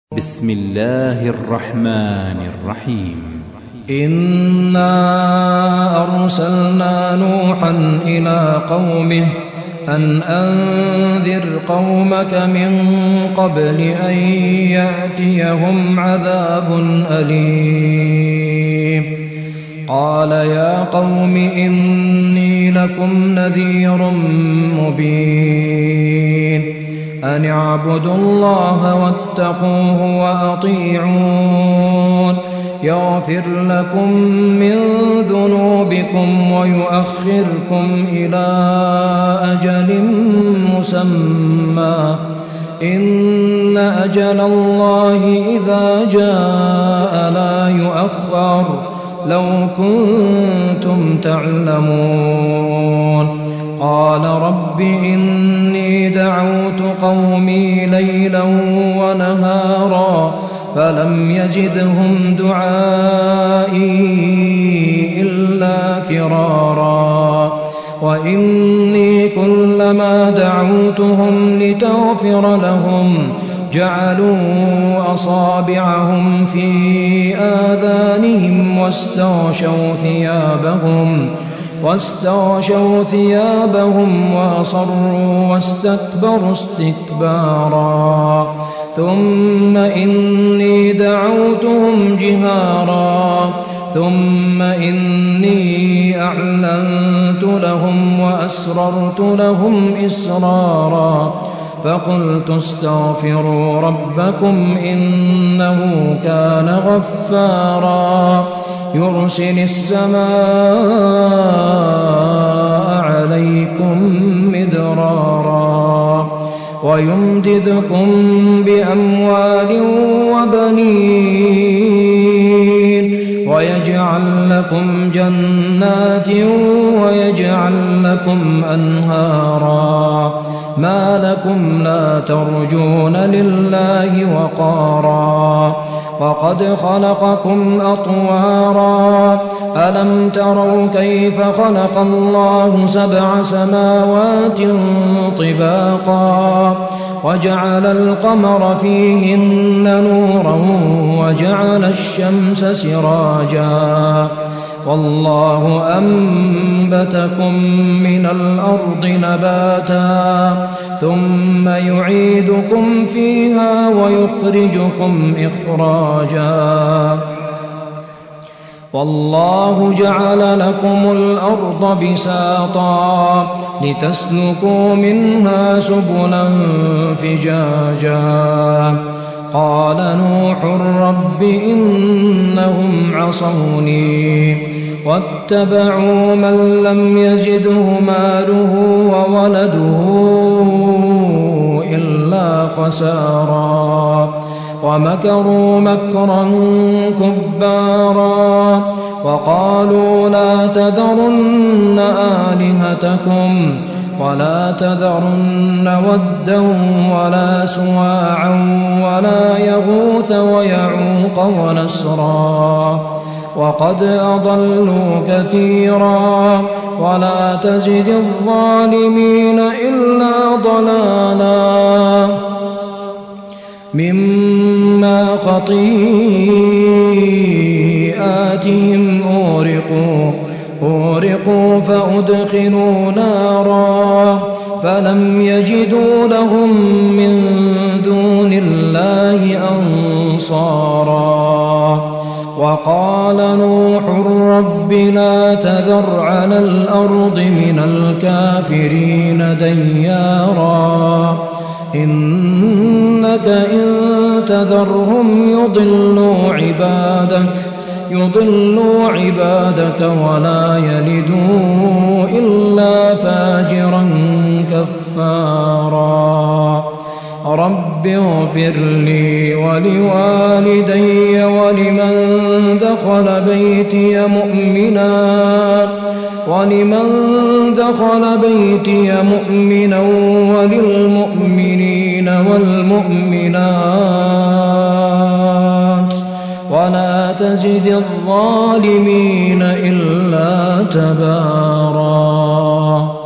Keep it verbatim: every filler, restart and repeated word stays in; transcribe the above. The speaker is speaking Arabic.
بسم الله الرحمن الرحيم. إنا أرسلنا نوحا إلى قومه أن أنذر قومك من قبل أن يأتيهم عذاب أليم. قال يا قوم إني لكم نذير مبين أن اعبدوا الله واتقوه وأطيعون يغفر لكم من ذنوبكم ويؤخركم إلى أجل مسمى إن أجل الله إذا جاء لا يؤخر لو كنتم تعلمون. قال رب إني دعوت قومي ليلا ونهارا فلم يزدهم دعائي إلا فرارا وإني كلما دعوتهم لتغفر لهم جعلوا أصابعهم في آذانهم واستغشوا ثيابهم واستغشوا ثيابهم وأصروا واستكبروا استكبارا ثم إني دعوتهم جهارا ثم إني أعلنت لهم وأسررت لهم إسرارا فقلت استغفروا ربكم إنه كان غفارا يرسل السماء عليكم مدرارا ويمددكم بأموال وبنين ويجعل لكم جنات ويجعل لكم أنهارا ما لكم لا ترجون لله وقارا وقد خلقكم أطوارا ألم تروا كيف خلق الله سبع سماوات طباقا وجعل القمر فيهن نورا وجعل الشمس سراجا والله أنبتكم من الأرض نباتا ثم يعيدكم فيها ويخرجكم إخراجا والله جعل لكم الأرض بساطا لتسلكوا منها سبلا فجاجا قال نوح رب إنهم عصوني واتبعوا من لم يزده ماله وولده إلا خسارا ومكروا مكرا كبارا وقالوا لا تذرن آلهتكم ولا تذرن ودا ولا سواعا ولا يغوث ويعوق ونسرا وقد أضلوا كثيرا ولا تزد الظالمين إلا ضلالا مما خطيئاتهم أورقوا أورقوا فأدخلوا نارا فلم يجدوا لهم من دون الله أنصارا وقال نوح رب لا تذر على الأرض من الكافرين ديارا إنك إن تذرهم يضلوا عبادك يضلوا عبادك ولا يلدوا إلا فاجرا كفارا رب اغفر لي ولوالدي ولمن دخل بيتي مؤمنا ولمن دخل بيتي مؤمنا وللمؤمنين والمؤمنات ولا تزد الظالمين إلا تبارا.